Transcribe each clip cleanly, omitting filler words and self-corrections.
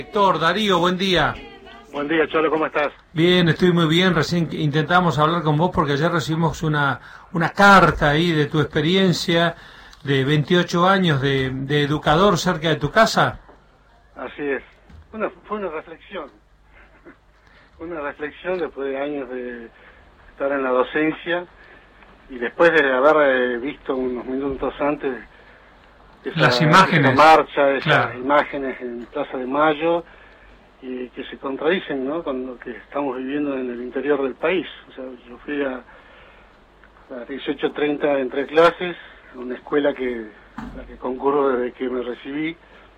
Héctor, Darío, buen día. Buen día, Cholo, ¿cómo estás? Bien, estoy muy bien. Recién intentamos hablar con vos porque ayer recibimos una carta ahí de tu experiencia de 28 años de educador cerca de tu casa. Así es. Fue una reflexión. Una reflexión después de años de estar en la docencia y después de haber visto unos minutos antes las imágenes, esa marcha, esas claro, imágenes en Plaza de Mayo, y que se contradicen, ¿no?, con lo que estamos viviendo en el interior del país. O sea, yo fui a 18:30 entre clases, a una escuela la que concurro desde que me recibí,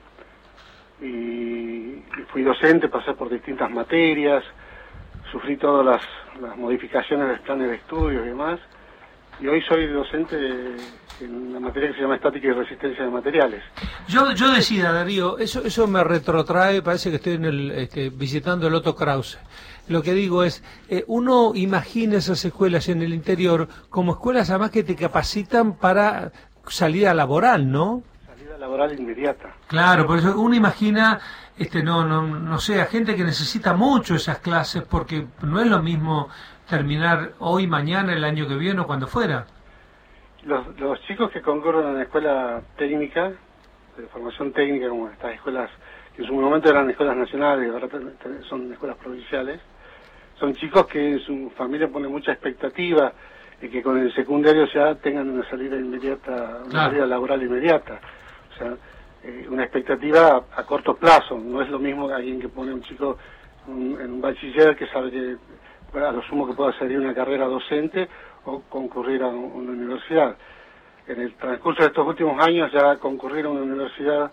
y fui docente, pasé por distintas materias, sufrí todas las modificaciones de planes de estudios y demás, y hoy soy docente en una materia que se llama estática y resistencia de materiales. Yo decía, Darío, eso me retrotrae, parece que estoy visitando el Otto Krause. Lo que digo es, uno imagina esas escuelas en el interior como escuelas además que te capacitan para salida laboral, ¿no? Salida laboral inmediata. Claro, por eso uno imagina, no sé, a gente que necesita mucho esas clases, porque no es lo mismo terminar hoy, mañana, el año que viene o cuando fuera. Los chicos que concurren en la escuela técnica, de formación técnica, como estas escuelas, que en su momento eran escuelas nacionales y ahora son escuelas provinciales, son chicos que en su familia ponen mucha expectativa de que con el secundario ya tengan una salida inmediata, una salida laboral inmediata. O sea, una expectativa a corto plazo. No es lo mismo que alguien que pone un chico en un bachiller que sabe que a lo sumo que pueda salir una carrera docente o concurrir a una universidad. En el transcurso de estos últimos años ya concurrir a una universidad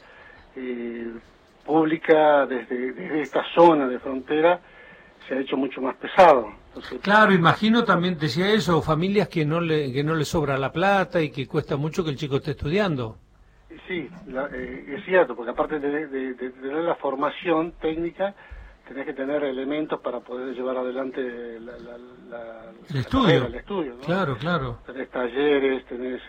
pública desde esta zona de frontera se ha hecho mucho más pesado. Entonces, claro, imagino también, decía eso, familias que no le sobra la plata y que cuesta mucho que el chico esté estudiando. Sí, es cierto, porque aparte de tener la formación técnica, tenés que tener elementos para poder llevar adelante el estudio, ¿no? Claro, claro. Tenés talleres, tenés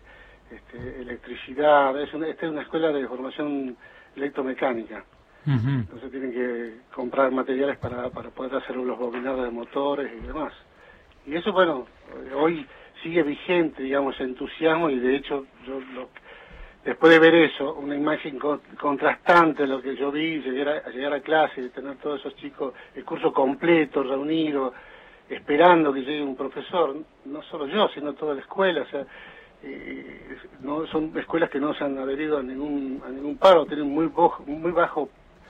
electricidad, esta es una escuela de formación electromecánica. Entonces tienen que comprar materiales para poder hacer los bobinados de motores y demás. Y eso, bueno, hoy sigue vigente, digamos, entusiasmo, y de hecho después de ver eso, una imagen contrastante, lo que yo vi, llegar a clase y tener todos esos chicos, el curso completo, reunido, esperando que llegue un profesor, no solo yo, sino toda la escuela. O sea, no son escuelas que no se han adherido a ningún paro, tienen muy bajo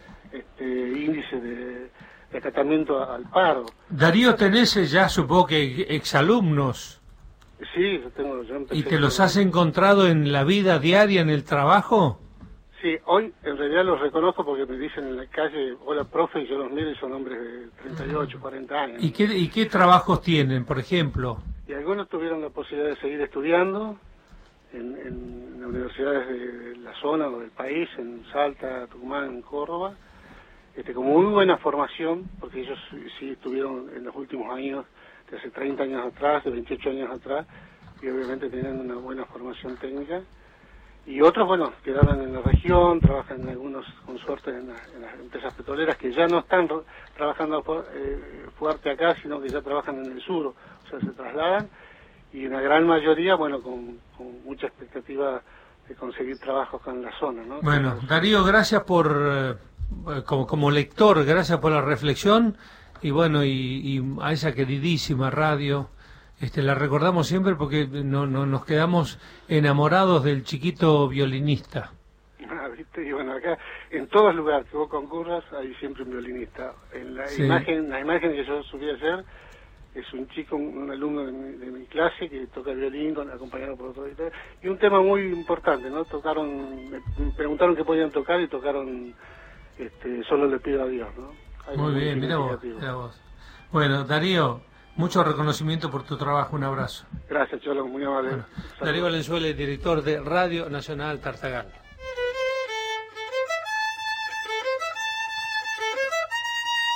índice de acatamiento al paro. Darío, tenés ya, supongo que exalumnos. Sí, yo empecé. ¿Y te los has encontrado en la vida diaria, en el trabajo? Sí, hoy en realidad los reconozco porque me dicen en la calle, hola profe, y yo los miro y son hombres de 38, 40 años. ¿Y qué trabajos tienen, por ejemplo? Y algunos tuvieron la posibilidad de seguir estudiando en universidades de la zona o del país, en Salta, Tucumán, en Córdoba, con muy buena formación, porque ellos sí estuvieron en los últimos años, de hace 30 años atrás, de 28 años atrás, y obviamente tenían una buena formación técnica. Y otros, bueno, quedaron en la región, trabajan en algunos, con suerte, en las empresas petroleras, que ya no están trabajando fuerte acá, sino que ya trabajan en el sur, o sea, se trasladan, y una gran mayoría, bueno, con mucha expectativa de conseguir trabajos acá en la zona, ¿no? Bueno, entonces, Darío, gracias por, como lector, gracias por la reflexión, y bueno, y a esa queridísima radio, la recordamos siempre porque nos quedamos enamorados del chiquito violinista. ¿Viste? Y bueno, acá, en todos lugares que vos concurras, hay siempre un violinista. En la imagen que yo subí ayer, es un chico, un alumno de mi clase que toca el violín, acompañado por otro editor, y un tema muy importante, ¿no? Me preguntaron qué podían tocar y tocaron Solo le pido a Dios, ¿no? Muy bien, mira vos. Bueno, Darío, mucho reconocimiento por tu trabajo, un abrazo. Gracias, Cholo, muy amable. Bueno, Darío Valenzuela, director de Radio Nacional Tartagal.